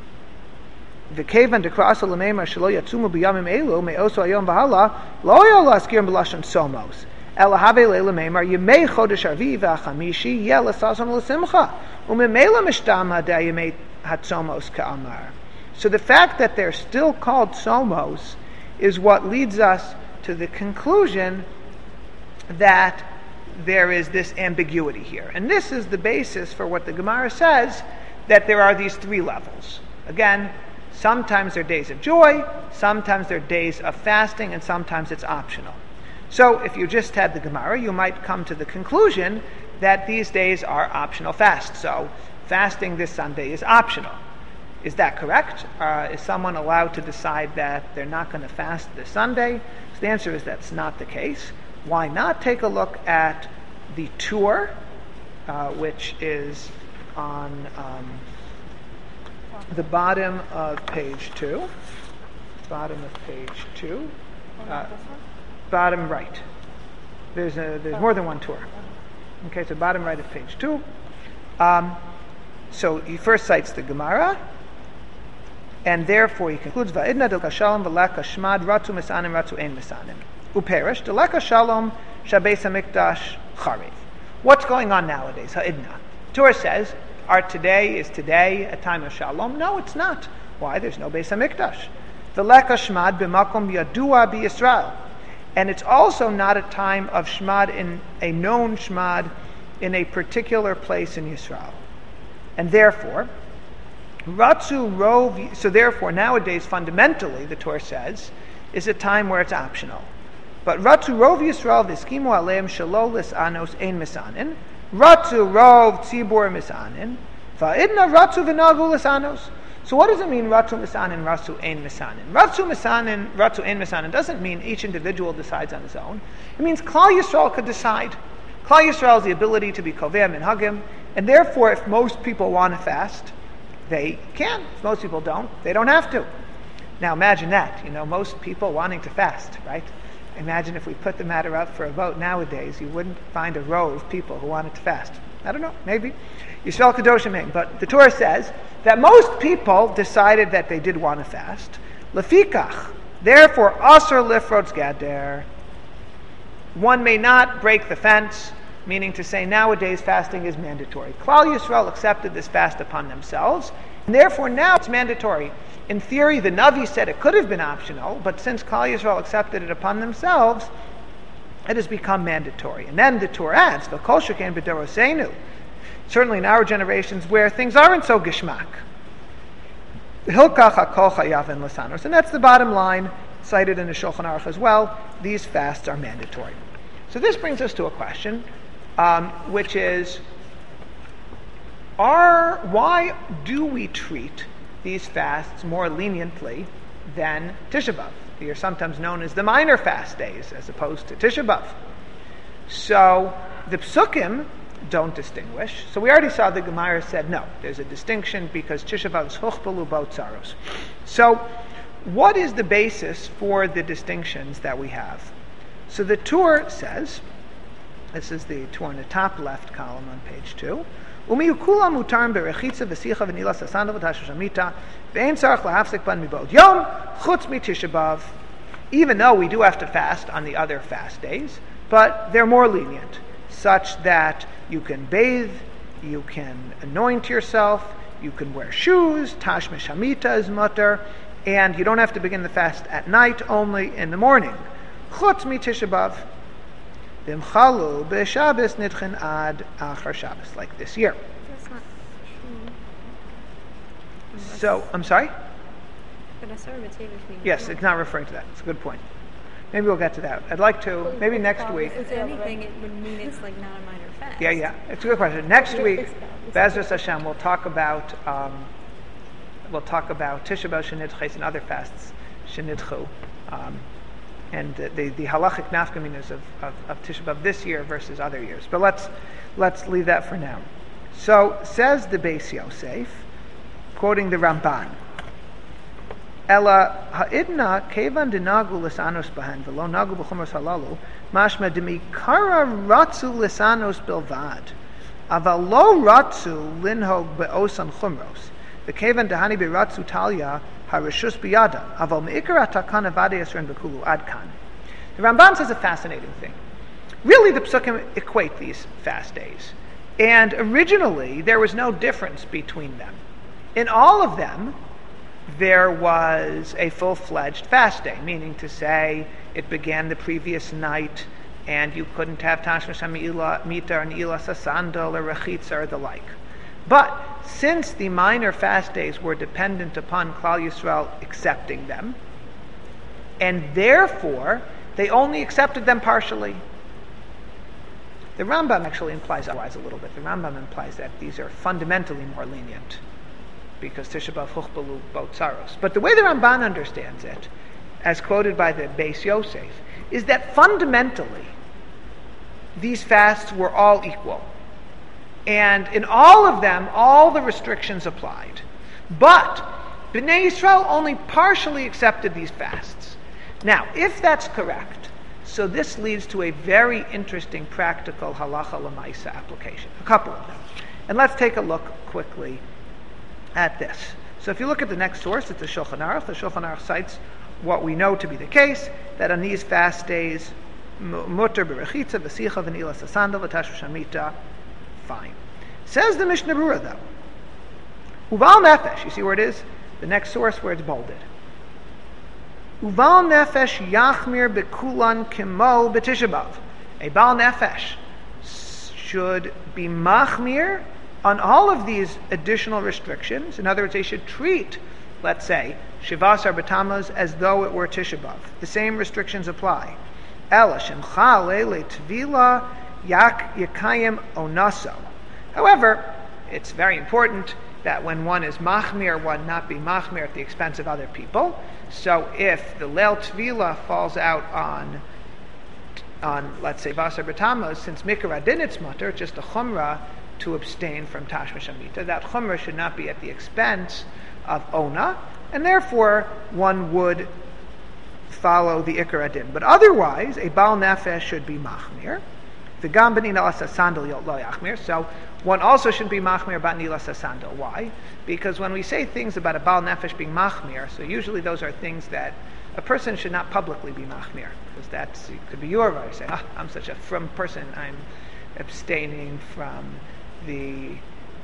[SPEAKER 1] the kevan dekraso l'meimar shelo yatzumu b'yamim elu me'oso hayom v'hala lo yola askirim b'lashon somos ela have leila meimar yemei chodesh arvi v'achamishi yeh l'sason l'simcha u'memela mishtama da'yemei hatzomos ka'amar. So the fact that they're still called somos is what leads us to the conclusion that there is this ambiguity here. And this is the basis for what the Gemara says, that there are these three levels. Again, sometimes they're days of joy, sometimes they're days of fasting, and sometimes it's optional. So if you just had the Gemara, you might come to the conclusion that these days are optional fasts. So fasting this Sunday is optional. Is that correct? Uh, is someone allowed to decide that they're not going to fast this Sunday? So the answer is that's not the case. Why not take a look at the tour, uh, which is on um, the bottom of page two. Bottom of page two. Uh, bottom right. There's a, there's more than one tour. Okay, so bottom right of page two. Um, so he first cites the Gemara, and therefore he concludes, Va'idna del kashalim v'lak kashmad ratu misanim ratu ein misanim. uperish deleka shalom shabeis hamikdash chariv. What's going on nowadays? Ha'idna. Torah says, our today is today a time of shalom. No, it's not. Why? There's no Beis Hamikdash. Deleka shmad b'makom yadua b'Yisrael. And it's also not a time of shmad in a known shmad in a particular place in Yisrael. And therefore, Ratzu Rov, so therefore nowadays fundamentally, the Torah says, is a time where it's optional. But Ratzu Rov Yisrael v'skimu aleim shelo lisanos ein misanin, Ratzu Rov tzibur misanin, va'idna Ratzu v'nagu lisanos. So what does it mean, Ratzu misanin, Ratzu ein misanin? Ratzu misanin, Ratzu ein misanin doesn't mean each individual decides on his own. It means Klal Yisrael could decide. Klal Yisrael is the ability to be koveh minhagim, and therefore if most people want to fast, they can. If most people don't, they don't have to. Now imagine that, you know, most people wanting to fast, right? Imagine if we put the matter up for a vote nowadays, you wouldn't find a row of people who wanted to fast. I don't know, maybe. Yisrael Kadoshim Ein. But the Torah says that most people decided that they did want to fast. Lefikach, therefore, asur lifrotz gader. One may not break the fence, meaning to say nowadays fasting is mandatory. Klal Yisrael accepted this fast upon themselves, and therefore now it's mandatory. In theory, the Navi said it could have been optional, but since Klal Yisrael accepted it upon themselves, it has become mandatory. And then the Torah adds, "V'kol sheken b'doroseinu." Certainly in our generations where things aren't so gishmak. Hilkach hakol chayav en lasanos. And that's the bottom line, cited in the Shulchan Aruch as well. These fasts are mandatory. So this brings us to a question, um, which is, are why do we treat these fasts more leniently than Tisha B'Av? They are sometimes known as the minor fast days, as opposed to Tisha B'Av. So the Psukim don't distinguish. So we already saw the Gemara said no, there's a distinction because Tisha B'Av is Huchbalu Botzaros. So what is the basis for the distinctions that we have? So the Tur says, this is the Tur in the top left column on page two, even though we do have to fast on the other fast days, but they're more lenient, such that you can bathe, you can anoint yourself, you can wear shoes, tashmish hamita is mutter, and you don't have to begin the fast at night, only in the morning. Chutz mi Tisha B'Av. V'imchalu b'Shabbos nidchen ad achar Shabbos, like this year.
[SPEAKER 2] That's not true.
[SPEAKER 1] So, I'm sorry?
[SPEAKER 2] But Asar B'Tevis means
[SPEAKER 1] Yes, it's not referring to that. It's a good point. Maybe we'll get to that. I'd like to, maybe next week.
[SPEAKER 2] If anything, it would mean it's like not a minor fast.
[SPEAKER 1] Yeah, yeah. It's a good question. Next week, Be'ezus Hashem, we'll talk about um, we'll talk about Tisha B'Av Shenidches and other fasts Shenidchu, um, and the, the, the halachic nafkaminas of, of, of Tisha B'Av this year versus other years. But let's let's leave that for now. So says the Beis Yosef, quoting the Ramban. Ela ha'idna kevan denagu lisanos bahen v'lo nagu b'chumros halalu mashma demikara ratzu lisanos bilvad aval lo ratzu linhog be'osan chumros the kevan dehani be'ratzu talya harishus biyada aval me'ikara takana vade yasren b'kulu adkan. The Ramban says a fascinating thing. Really, the Psukim equate these fast days, and originally there was no difference between them. In all of them, there was a full-fledged fast day, meaning to say it began the previous night and you couldn't have Tashmish HaMi'ila, Mita, or Ne'ilah Sasandal, or Rechitza, or the like. But since the minor fast days were dependent upon Klal Yisrael accepting them, and therefore they only accepted them partially, the Rambam actually implies otherwise a little bit. The Rambam implies that these are fundamentally more lenient, because Tisha B'Av Huchbalu Botzaros. But the way the Ramban understands it, as quoted by the Beis Yosef, is that fundamentally these fasts were all equal. And in all of them, all the restrictions applied. But Bnei Yisrael only partially accepted these fasts. Now, if that's correct, so this leads to a very interesting practical halacha l'maisa application. A couple of them. And let's take a look quickly at this. So if you look at the next source, it's the Shulchan Aruch. The Shulchan Aruch cites what we know to be the case, that on these fast days, mutter berechitza, v'sicha, v'nila sasandal, v'tashv shamita, fine. Says the Mishnah Berurah though, uval nefesh, you see where it is? The next source where it's bolded. Uval nefesh yachmir bekulan kimo b'tisha b'av. A bal nefesh should be machmir on all of these additional restrictions. In other words, they should treat, let's say, Shivasar B'Tammuz as though it were Tisha B'Av. The same restrictions apply. Ela shemcha leile tvila yak yakayim onaso. However, it's very important that when one is machmir, one not be machmir at the expense of other people. So if the leil tvila falls out on, on let's say, Vasar B'Tammuz, since Mikra Din it's mutter, just a chumrah to abstain from Tashmish Amita, that chumrah should not be at the expense of Ona, and therefore one would follow the Ikar Adin. But otherwise, a Baal Nefesh should be Machmir. The Gam Benina Asa Sandal Lo Yachmir. So one also should be Machmir about Nila Sandal. Why? Because when we say things about a Baal Nefesh being Machmir, so usually those are things that a person should not publicly be Machmir. Because that's, it could be your right. Say, ah, I'm such a frum person, I'm abstaining from the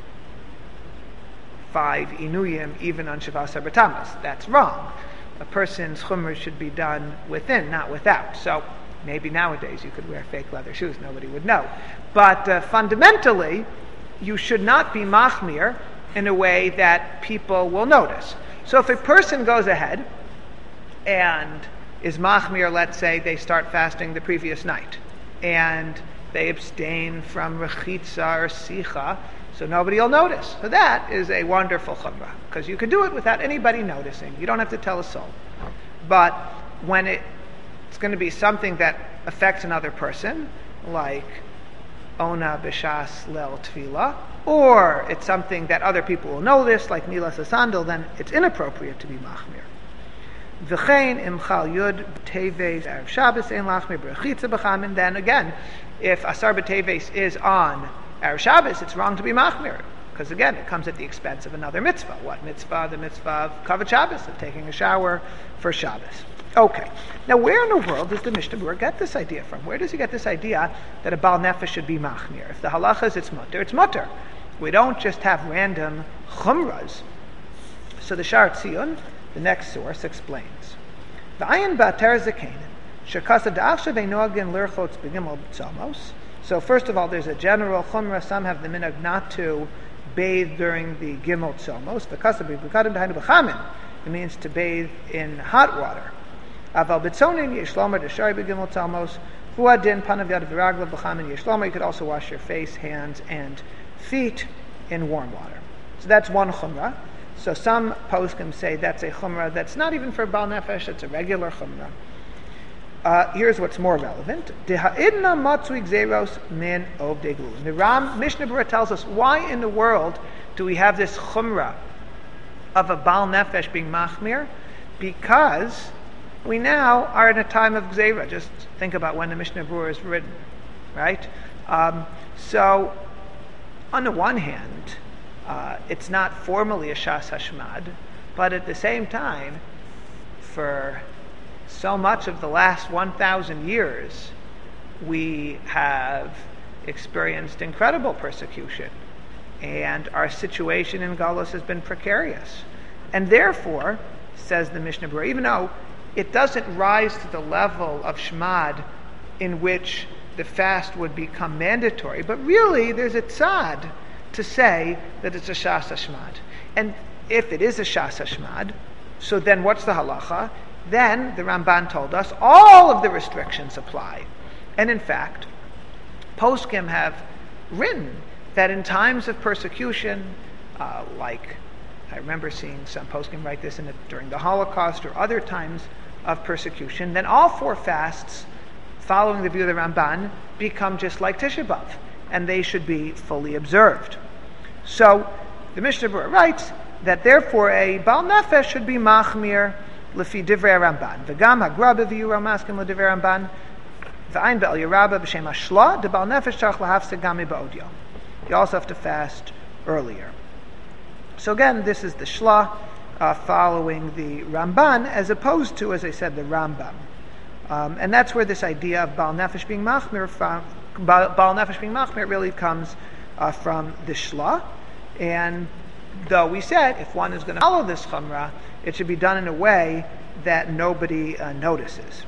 [SPEAKER 1] five inuyim even on Shavasar B'Tammuz. That's wrong. A person's chumrah should be done within, not without. So maybe nowadays you could wear fake leather shoes, nobody would know. But uh, fundamentally, you should not be machmir in a way that people will notice. So if a person goes ahead and is machmir, let's say they start fasting the previous night, and they abstain from rechitza or sicha, so nobody will notice. So that is a wonderful chumrah, because you can do it without anybody noticing. You don't have to tell a soul. But when it, it's going to be something that affects another person, like ona b'shas lel tefillah, or it's something that other people will notice, like Nila Sasandal, then it's inappropriate to be machmir. V'chein imchal yud b'teves erev Shabbos ein lachmir b'rechitza b'chamin. Then again, if Asar b'teves is on Erev Shabbos, it's wrong to be machmir, because again, it comes at the expense of another mitzvah. What mitzvah? The mitzvah of kavod Shabbos, of taking a shower for Shabbos. Okay, now where in the world does the Mishnah Berurah get this idea from? Where does he get this idea that a Baal Nefesh should be machmir? If the halacha is it's mutter, it's mutter. We don't just have random chumras. So the Shar Tzion, the next source, explains. V'ayin ba'ater zekanin, shekasa da'achshav einogin l'rchotz b'gimel tzamos. So first of all, there's a general chumrah. Some have the minhag not to bathe during the gimel tzomos. It means to bathe in hot water. Aval b'tzonin yeshlomer d'shari b'gimel tzomos. Fuadin panav yad v'raglav b'chamin yeshlomer. You could also wash your face, hands, and feet in warm water. So that's one chumrah. So some poskim say that's a chumrah that's not even for Baal Nefesh. It's a regular chumrah. Uh, here's what's more relevant. The Ram Mishnah Berurah tells us, why in the world do we have this chumrah of a Baal Nefesh being machmir? Because we now are in a time of gzeira. Just think about when the Mishnah Berurah is written, right? Um, so, on the one hand, uh, it's not formally a Shas Hashmad, but at the same time, for so much of the last one thousand years, we have experienced incredible persecution, and our situation in Galus has been precarious. And therefore, says the Mishnah Berurah, even though it doesn't rise to the level of Shmad in which the fast would become mandatory, but really there's a tzad to say that it's a Shas HaShmad. And if it is a Shas HaShmad, so then what's the halacha? Then, the Ramban told us, all of the restrictions apply. And in fact, poskim have written that in times of persecution, uh, like I remember seeing some poskim write this in the, during the Holocaust or other times of persecution, then all four fasts, following the view of the Ramban, become just like Tisha B'Av, and they should be fully observed. So, the Mishnah Berurah writes that therefore a Baal Nefesh should be machmir Lefi divrei Ramban. V'gam hagraba v'yura maskim l'divrei Ramban. V'ayin be'al yaraba b'shem hashla. The Baal Nefesh tzarich lahafsik gami ba'od yom. You also have to fast earlier. So again, this is the shla uh, following the Ramban, as opposed to, as I said, the Rambam. Um, and that's where this idea of Baal Nefesh being Machmir from, Baal, Baal Nefesh being Machmir really comes uh, from the Shla. And though we said, if one is going to follow this Chumrah, it should be done in a way that nobody uh, notices.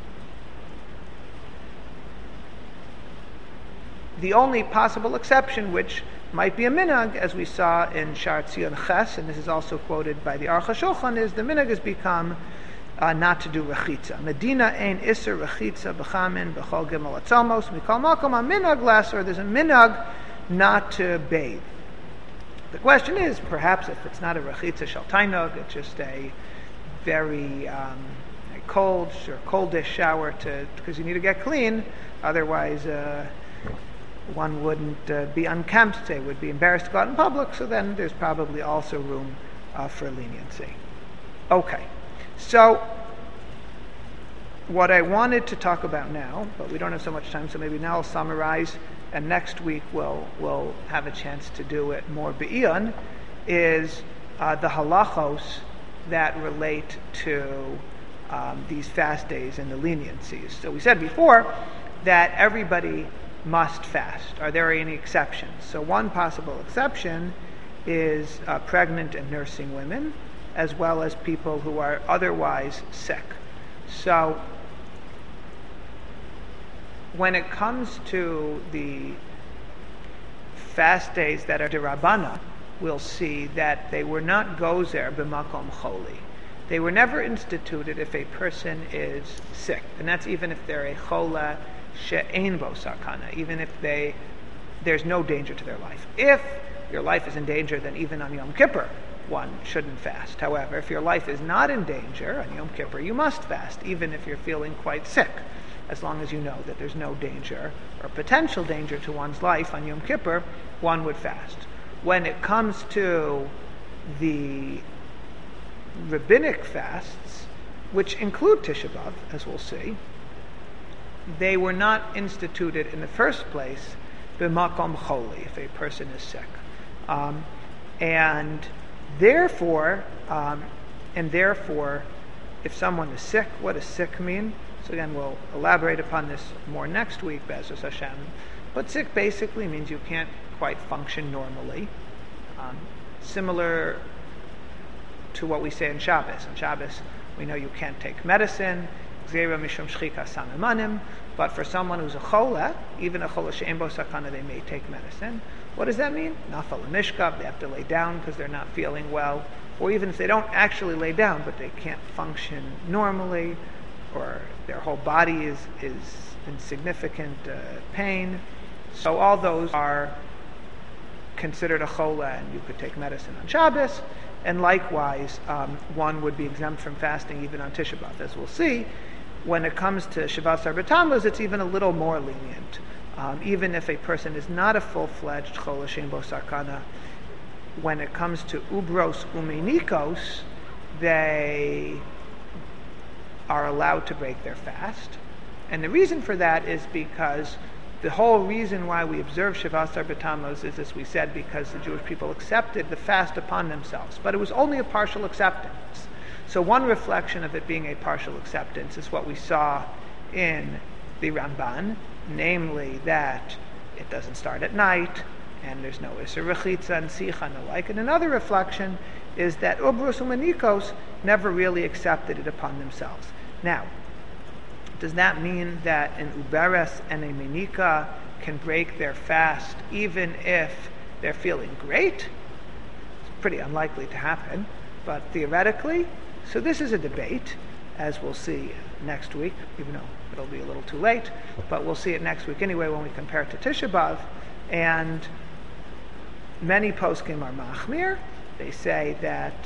[SPEAKER 1] The only possible exception, which might be a minhag, as we saw in Shar Tzion Ches, and this is also quoted by the Aruch HaShulchan, is the minhag has become uh, not to do rechitza. Medina ein iser rechitza b'chamin b'chol gimel atzomos mikol makom a minhag less, or there's a minhag not to bathe. The question is, perhaps if it's not a rechitza shel tainug, it's just a very um, a cold or coldish shower to because you need to get clean. Otherwise, uh, one wouldn't uh, be unkempt, say, would be embarrassed to go out in public. So then there's probably also room uh, for leniency. Okay, so what I wanted to talk about now, but we don't have so much time, so maybe now I'll summarize, and next week we'll we'll have a chance to do it more be'iyun, is uh, the halachos that relate to um, these fast days and the leniencies. So we said before that everybody must fast. Are there any exceptions? So one possible exception is uh, pregnant and nursing women, as well as people who are otherwise sick. So when it comes to the fast days that are derabana, we'll see that they were not gozer b'makom choli. They were never instituted if a person is sick, and that's even if they're a chola she'ein bo sakana, even if they there's no danger to their life. If your life is in danger, then even on Yom Kippur one shouldn't fast. However, if your life is not in danger on Yom Kippur, you must fast, even if you're feeling quite sick, as long as you know that there's no danger or potential danger to one's life on Yom Kippur, one would fast. When it comes to the rabbinic fasts, which include Tisha B'Av, as we'll see, they were not instituted in the first place b'makom choli, if a person is sick. Um, and therefore, um, and therefore, if someone is sick, what does sick mean? So again, we'll elaborate upon this more next week, Be'ezus Hashem. But sick basically means you can't quite function normally. Um, similar to what we say in Shabbos. In Shabbos, we know you can't take medicine, but for someone who's a chola, even a chola she'ein bo sakana, they may take medicine. What does that mean? Nafal mishkav, they have to lay down because they're not feeling well, or even if they don't actually lay down, but they can't function normally, or their whole body is, is in significant uh, pain. So all those are considered a chola, and you could take medicine on Shabbos, and likewise, um, one would be exempt from fasting even on Tisha B'Av. As we'll see, when it comes to Shavasar B'Tammuz, it's even a little more lenient. Um, even if a person is not a full-fledged chola she'ein bo sakana, when it comes to ubros umenikos, they are allowed to break their fast. And the reason for that is because the whole reason why we observe Shavasar B'Tammuz is, as we said, because the Jewish people accepted the fast upon themselves. But it was only a partial acceptance. So one reflection of it being a partial acceptance is what we saw in the Ramban, namely that it doesn't start at night, and there's no Isser Rechitza and Sicha and the like. And another reflection is that Ubrus Umanikos never really accepted it upon themselves. Now, does that mean that an Uberes and a Menika can break their fast even if they're feeling great? It's pretty unlikely to happen, but theoretically. So this is a debate, as we'll see next week, even though it'll be a little too late, but we'll see it next week anyway when we compare it to Tisha B'Av. And many poskim are machmir. They say that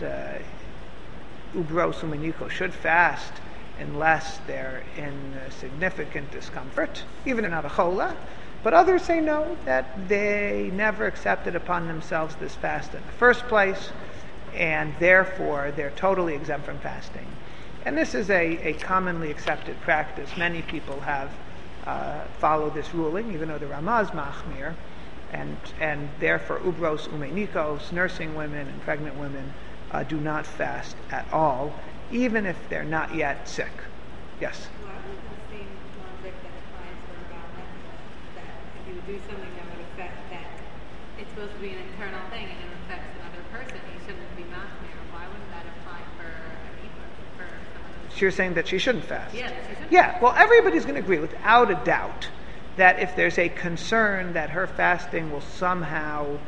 [SPEAKER 1] uh, Ubros Umeniko should fast unless they're in uh, significant discomfort, even if they're not a chola. But others say no, that they never accepted upon themselves this fast in the first place, and therefore they're totally exempt from fasting. And this is a, a commonly accepted practice. Many people have uh, followed this ruling, even though the Ramah is machmir, and and therefore ubros umenikos, nursing women and pregnant women, uh, do not fast at all, even if they're not yet sick. Yes?
[SPEAKER 4] Well, I would the same logic that applies for about that if you do something that would affect that, it's supposed to be an internal thing and it affects another person, you shouldn't be machmir. Why wouldn't that apply for a people, for someone who's...
[SPEAKER 1] So you're saying that she shouldn't fast?
[SPEAKER 4] Yeah, she shouldn't.
[SPEAKER 1] Yeah, well, everybody's going to agree without a doubt that if there's a concern that her fasting will somehow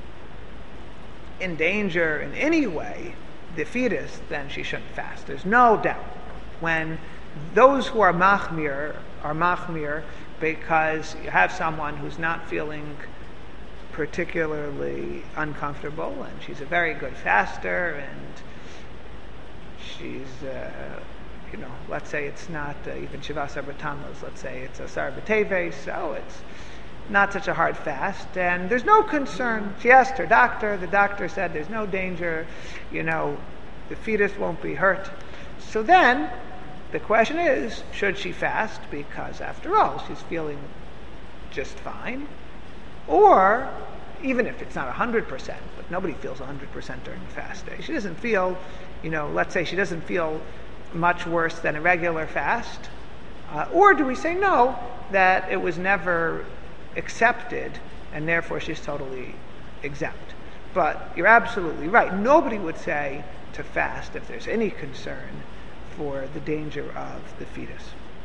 [SPEAKER 1] endanger in any way the fetus, then she shouldn't fast. There's no doubt. When those who are machmir are machmir because you have someone who's not feeling particularly uncomfortable, and she's a very good faster, and she's, uh, you know, let's say it's not uh, even Shavas Arbatamos, let's say it's a Sarbeteve, so it's not such a hard fast, and there's no concern. She asked her doctor, the doctor said there's no danger, you know, the fetus won't be hurt. So then, the question is, should she fast? Because after all, she's feeling just fine. Or, even if it's not one hundred percent, but nobody feels one hundred percent during the fast day. She doesn't feel, you know, let's say she doesn't feel much worse than a regular fast. Uh, or do we say no, that it was never accepted, and therefore she's totally exempt? But you're absolutely right. Nobody would say to fast if there's any concern for the danger of the fetus.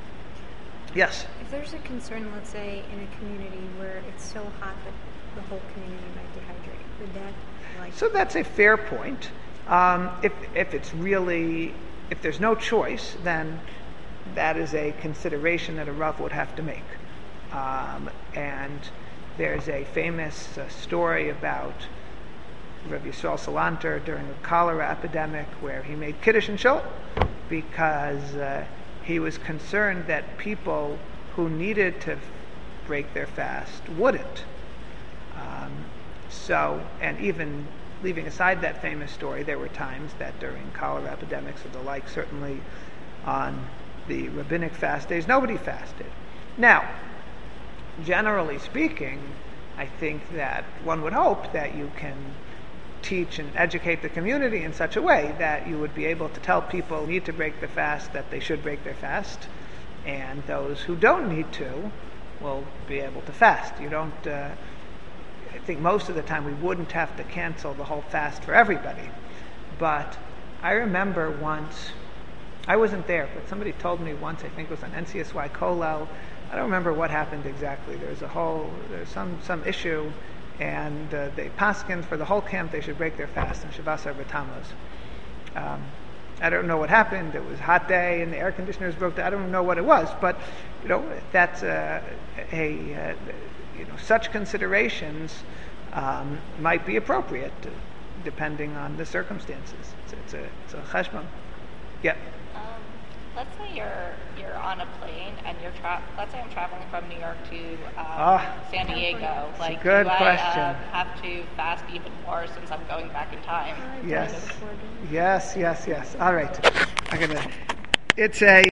[SPEAKER 1] Yes?
[SPEAKER 2] If there's a concern, let's say, in a community where it's so hot that the whole community might dehydrate, would that, like...
[SPEAKER 1] So that's a fair point. Um, if if it's really, if there's no choice, then that is a consideration that a Rav would have to make. Um, and there's a famous uh, story about Rav Yisrael Salanter during a cholera epidemic where he made Kiddush and Shul because uh, he was concerned that people who needed to f- break their fast wouldn't. Um, so, and even leaving aside that famous story, there were times that during cholera epidemics or the like, certainly on the rabbinic fast days, nobody fasted. Now, generally speaking, I think that one would hope that you can teach and educate the community in such a way that you would be able to tell people who need to break the fast that they should break their fast, and those who don't need to will be able to fast. You don't, uh, I think most of the time we wouldn't have to cancel the whole fast for everybody. But I remember once, I wasn't there, but somebody told me once, I think it was on N C S Y Kollel, I don't remember what happened exactly. There's a whole, there's some, some issue, and uh, they paskin for the whole camp they should break their fast on Shavas Arbatamos. Um, I don't know what happened. It was a hot day and the air conditioners broke down. I don't know what it was, but you know that's uh, a uh, you know such considerations um, might be appropriate uh, depending on the circumstances. It's, it's a it's a cheshbon. Yeah.
[SPEAKER 5] Um, let's say you're you're on a plane and you're tra- let's say I'm traveling from New York to um,
[SPEAKER 1] Ah,
[SPEAKER 5] San Diego. Like,
[SPEAKER 1] good
[SPEAKER 5] do I
[SPEAKER 1] question.
[SPEAKER 5] uh, have to fast even more since I'm going back in time?
[SPEAKER 1] Yes. Yes. Yes. Yes. All right. I'm gonna. It's a.